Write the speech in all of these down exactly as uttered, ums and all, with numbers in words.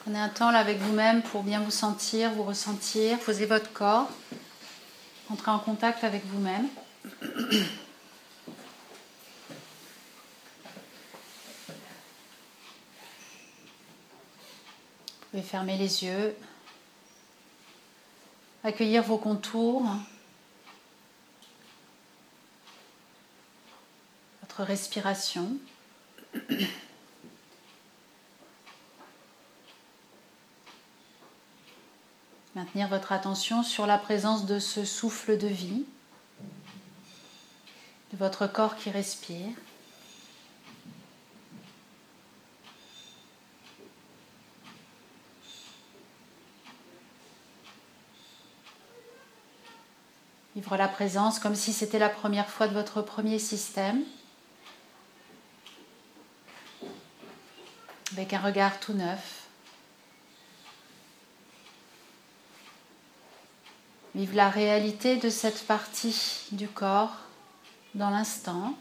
Prenez un temps là avec vous-même pour bien vous sentir, vous ressentir. Posez votre corps. Entrez en contact avec vous-même. Vous pouvez fermer les yeux. Accueillir vos contours. Votre respiration. Maintenir votre attention sur la présence de ce souffle de vie, de votre corps qui respire. Vivre la présence comme si c'était la première fois de votre premier système, avec un regard tout neuf. Vive la réalité de cette partie du corps dans l'instant.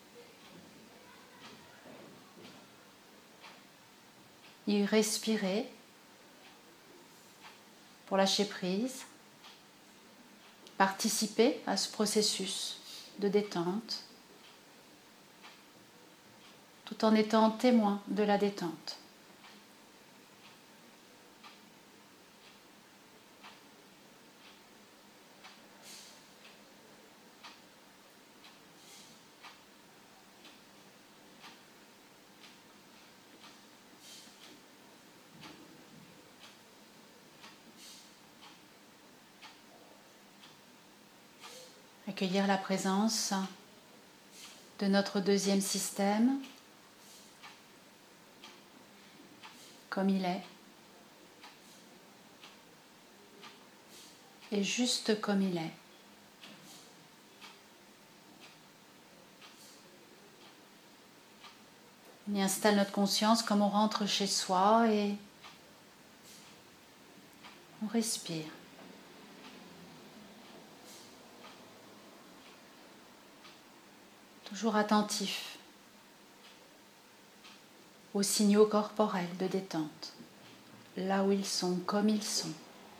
Y respirer pour lâcher prise. Participer à ce processus de détente tout en étant témoin de la détente. Accueillir la présence de notre deuxième système comme il est et juste comme il est. On y installe notre conscience comme on rentre chez soi et on respire. Toujours attentif aux signaux corporels de détente, là où ils sont, comme ils sont.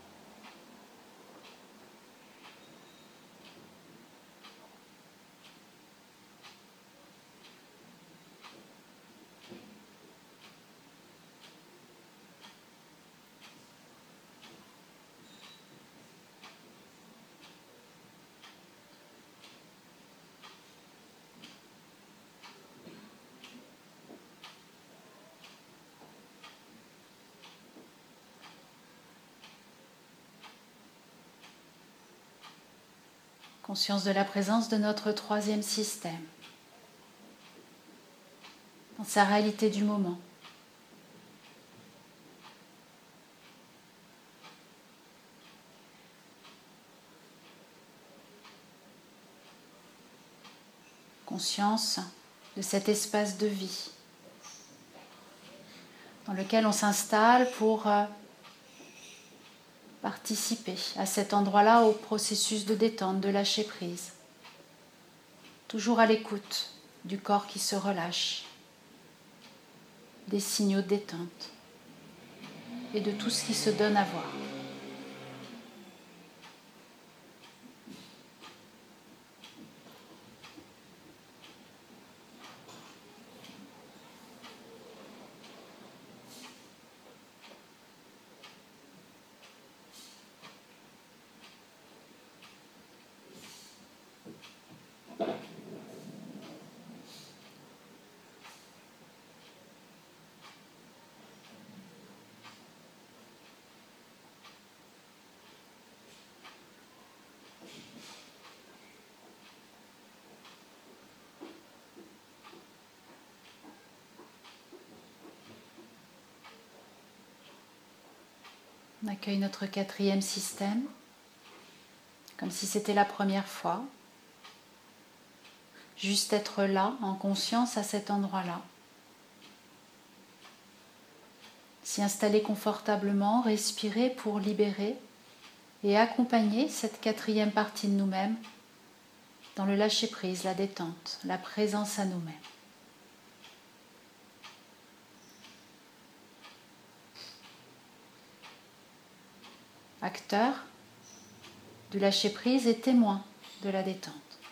Conscience de la présence de notre troisième système, dans sa réalité du moment. Conscience de cet espace de vie dans lequel on s'installe pour participer à cet endroit-là au processus de détente, de lâcher prise. Toujours à l'écoute du corps qui se relâche, des signaux de détente et de tout ce qui se donne à voir. On accueille notre quatrième système, comme si c'était la première fois. Juste être là, en conscience, à cet endroit-là. S'y installer confortablement, respirer pour libérer et accompagner cette quatrième partie de nous-mêmes dans le lâcher-prise, la détente, la présence à nous-mêmes. acteur du lâcher-prise et témoin de la détente.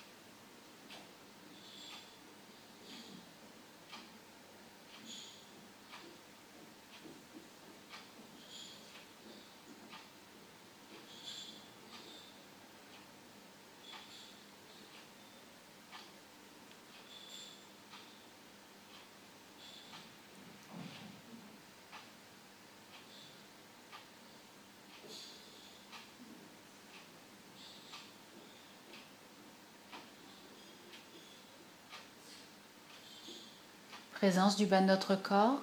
Présence du bas de notre corps.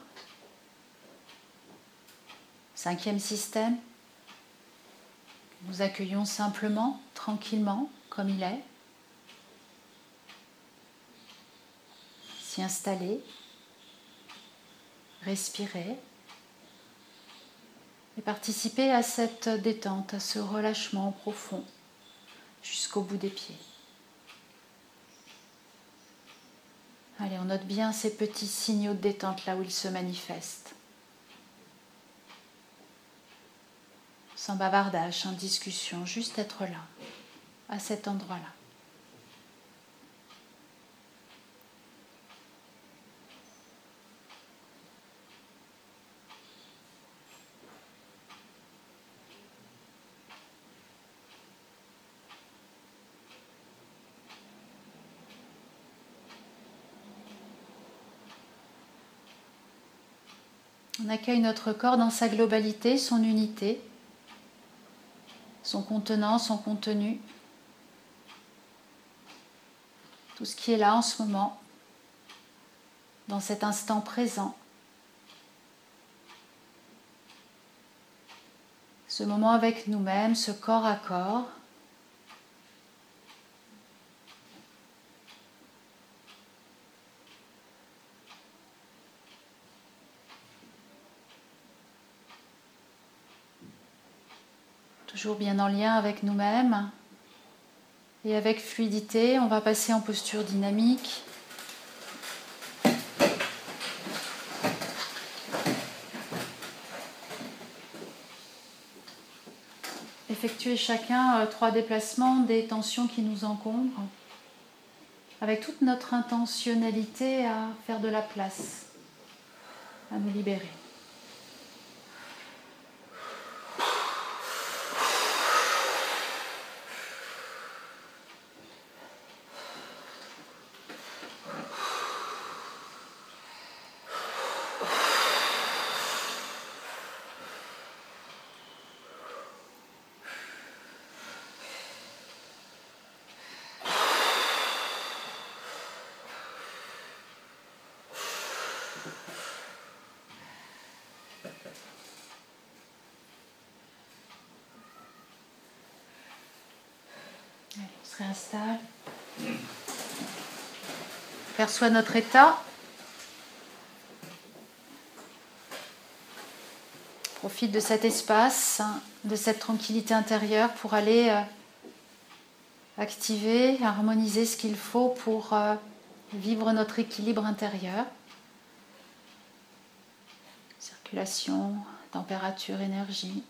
Cinquième système. Nous accueillons simplement, tranquillement, comme il est. S'y installer. Respirer. Et participer à cette détente, à ce relâchement profond jusqu'au bout des pieds. Allez, on note bien ces petits signaux de détente là où ils se manifestent. Sans bavardage, sans discussion, juste être là, à cet endroit-là. On accueille notre corps dans sa globalité, son unité, son contenant, son contenu, tout ce qui est là en ce moment, dans cet instant présent. Ce moment avec nous-mêmes, ce corps à corps. Toujours bien en lien avec nous-mêmes. Et avec fluidité, on va passer en posture dynamique. Effectuer chacun euh, trois déplacements des tensions qui nous encombrent, avec toute notre intentionnalité à faire de la place, à nous libérer. Allez, on se réinstalle. Perçoit notre état. Profite de cet espace, de cette tranquillité intérieure pour aller euh, activer, harmoniser ce qu'il faut pour euh, vivre notre équilibre intérieur. Circulation, température, énergie.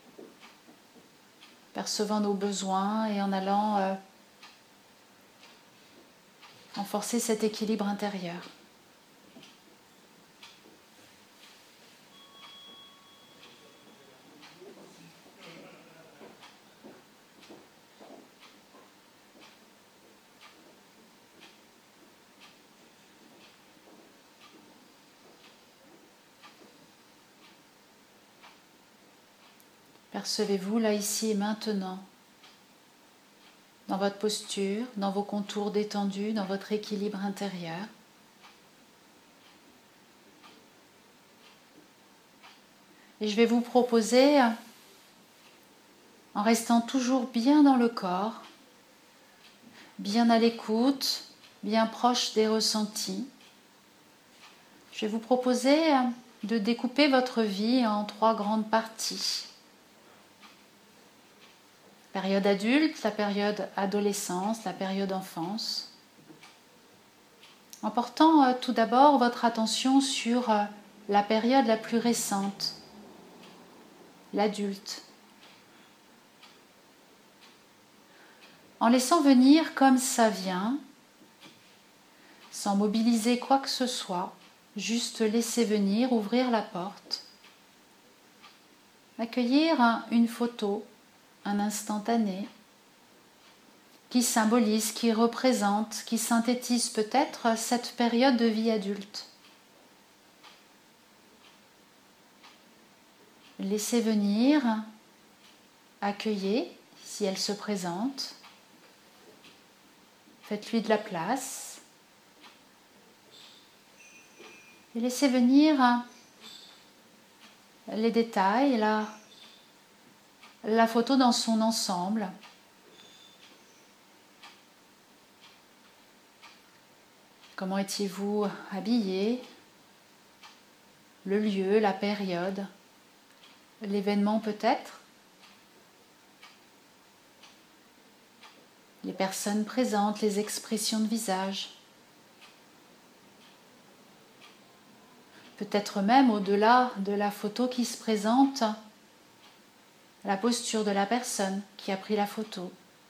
Percevant nos besoins et en allant euh, renforcer cet équilibre intérieur. Percevez-vous là, ici et maintenant, dans votre posture, dans vos contours détendus, dans votre équilibre intérieur. Et je vais vous proposer, en restant toujours bien dans le corps, bien à l'écoute, bien proche des ressentis, je vais vous proposer de découper votre vie en trois grandes parties. La période adulte, la période adolescence, la période enfance. En portant euh, tout d'abord votre attention sur euh, la période la plus récente, l'adulte. en laissant venir comme ça vient, sans mobiliser quoi que ce soit, juste laisser venir, ouvrir la porte. Accueillir un, une photo, un instantané, qui symbolise, qui représente, qui synthétise peut-être cette période de vie adulte. Laissez venir, accueillez si elle se présente, faites-lui de la place et laissez venir les détails, la, la photo dans son ensemble. Comment étiez-vous habillé? Le lieu, la période, l'événement peut-être? Les personnes présentes, les expressions de visage. Peut-être même au-delà de la photo qui se présente, la posture de la personne qui a pris la photo.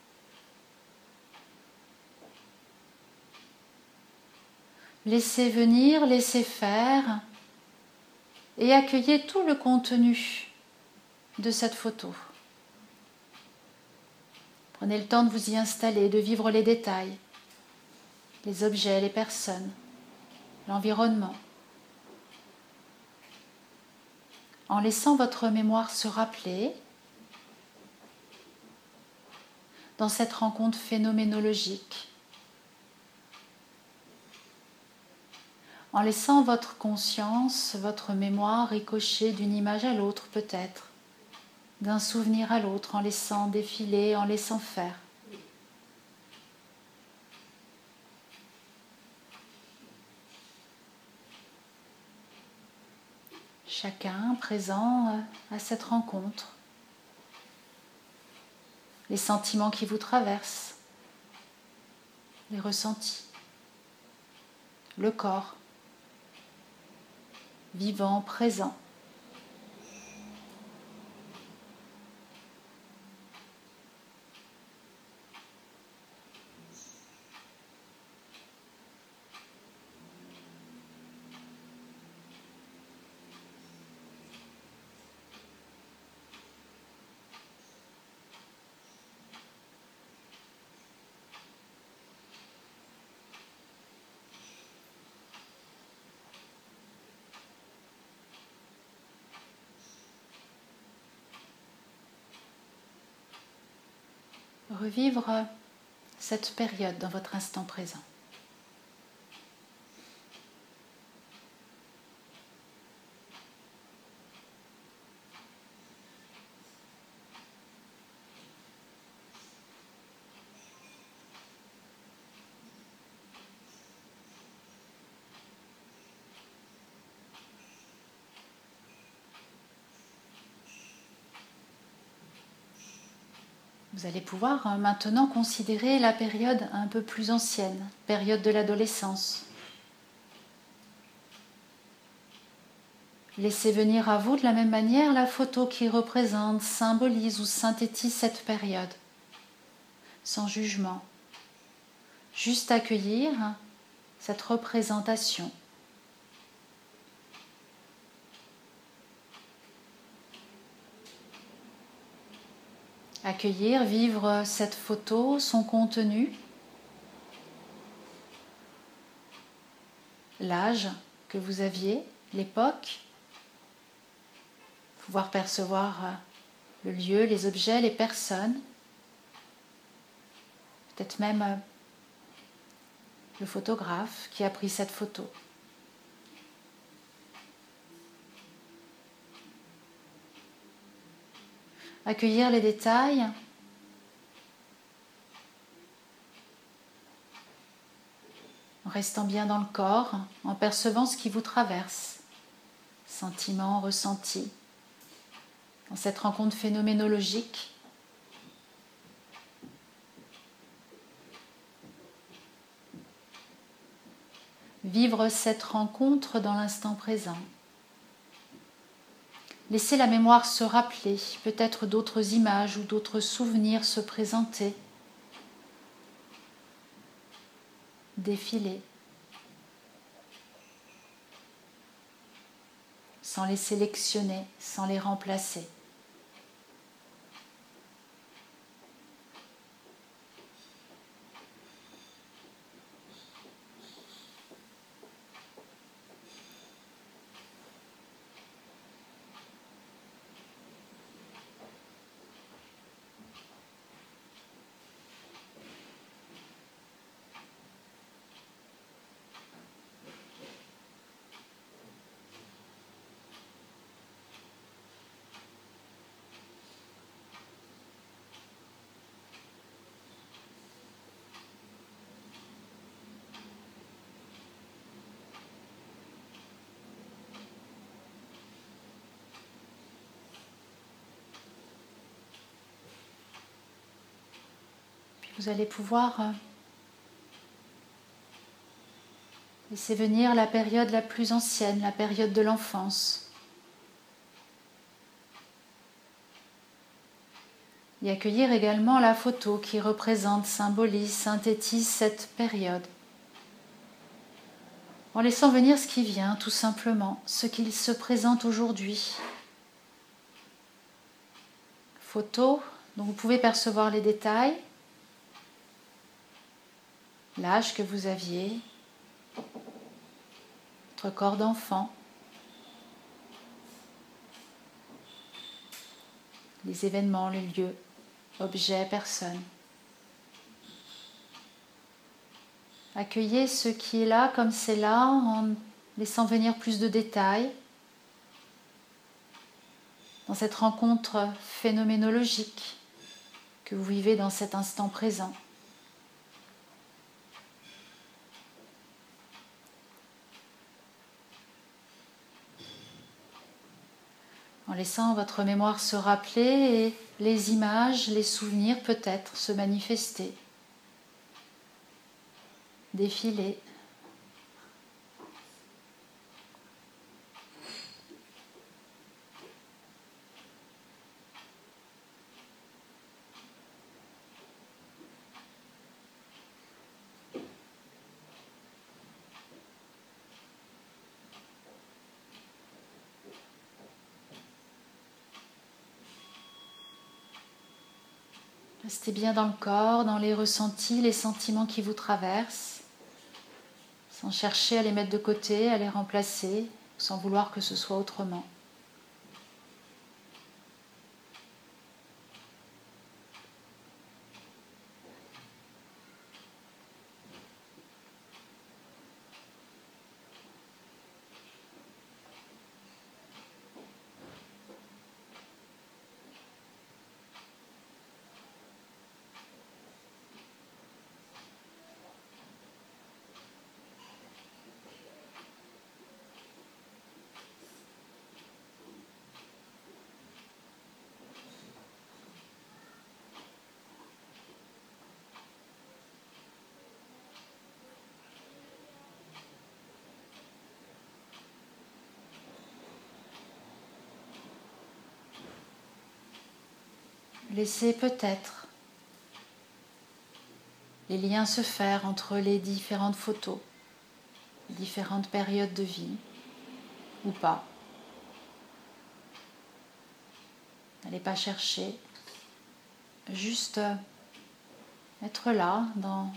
Laissez venir, laissez faire et accueillez tout le contenu de cette photo. Prenez le temps de vous y installer, de vivre les détails, les objets, les personnes, l'environnement. En laissant votre mémoire se rappeler dans cette rencontre phénoménologique. En laissant votre conscience, votre mémoire ricocher d'une image à l'autre peut-être, d'un souvenir à l'autre, en laissant défiler, en laissant faire. Chacun présent à cette rencontre. Les sentiments qui vous traversent, les ressentis, le corps, vivant, présent. Revivre cette période dans votre instant présent. Vous allez pouvoir maintenant considérer la période un peu plus ancienne, période de l'adolescence. Laissez venir à vous de la même manière la photo qui représente, symbolise ou synthétise cette période, sans jugement. Juste accueillir cette représentation. Accueillir, vivre cette photo, son contenu, l'âge que vous aviez, l'époque, pouvoir percevoir le lieu, les objets, les personnes, peut-être même le photographe qui a pris cette photo. Accueillir les détails, en restant bien dans le corps, en percevant ce qui vous traverse, sentiments, ressentis, dans cette rencontre phénoménologique. Vivre cette rencontre dans l'instant présent. Laissez la mémoire se rappeler, peut-être d'autres images ou d'autres souvenirs se présenter. défiler, sans les sélectionner, sans les remplacer. Vous allez pouvoir laisser venir la période la plus ancienne, la période de l'enfance. Et accueillir également la photo qui représente, symbolise, synthétise cette période. En laissant venir ce qui vient, tout simplement, ce qu'il se présente aujourd'hui. Photo dont vous pouvez percevoir les détails, l'âge que vous aviez, votre corps d'enfant, les événements, les lieux, objets, personnes. Accueillez ce qui est là comme c'est là en laissant venir plus de détails dans cette rencontre phénoménologique que vous vivez dans cet instant présent. En laissant votre mémoire se rappeler et les images, les souvenirs peut-être se manifester, défiler. Restez bien dans le corps, dans les ressentis, les sentiments qui vous traversent, sans chercher à les mettre de côté, à les remplacer, sans vouloir que ce soit autrement. Laissez peut-être les liens se faire entre les différentes photos, les différentes périodes de vie, ou pas. N'allez pas chercher, juste être là dans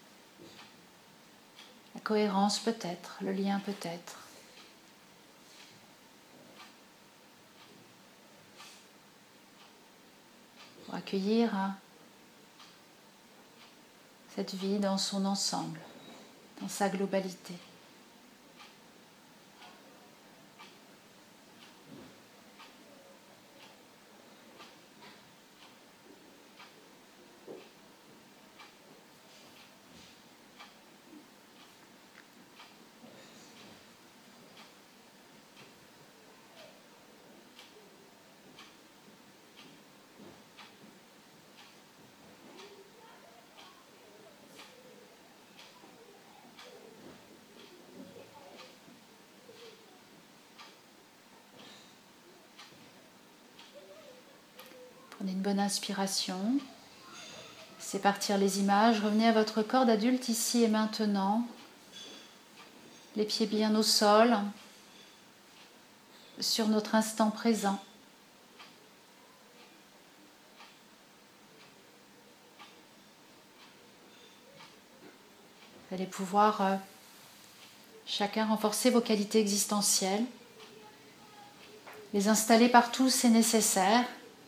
la cohérence peut-être, le lien peut-être. Pour accueillir cette vie dans son ensemble, dans sa globalité. Prenez une bonne inspiration, Laissez partir les images, revenez à votre corps d'adulte ici et maintenant. Les pieds bien au sol, sur notre instant présent. Vous allez pouvoir euh, chacun renforcer vos qualités existentielles, les installer partout où c'est nécessaire.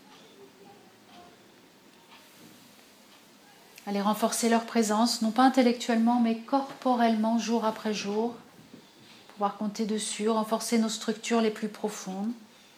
Allez renforcer leur présence, non pas intellectuellement, mais corporellement, jour après jour. Pouvoir compter dessus, renforcer nos structures les plus profondes.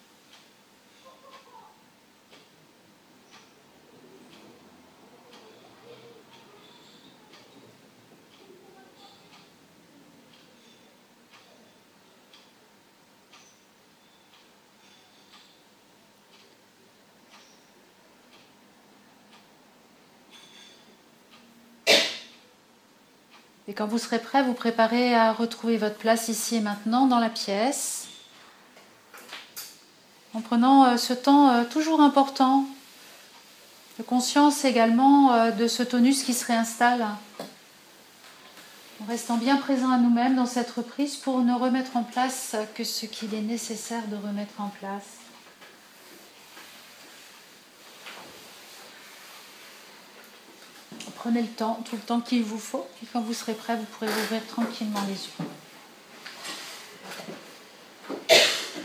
Et quand vous serez prêt, vous préparez à retrouver votre place ici et maintenant dans la pièce, en prenant ce temps toujours important, de conscience également de ce tonus qui se réinstalle, en restant bien présent à nous-mêmes dans cette reprise pour ne remettre en place que ce qu'il est nécessaire de remettre en place. Prenez le temps, tout le temps qu'il vous faut, et quand vous serez prêt, vous pourrez ouvrir tranquillement les yeux.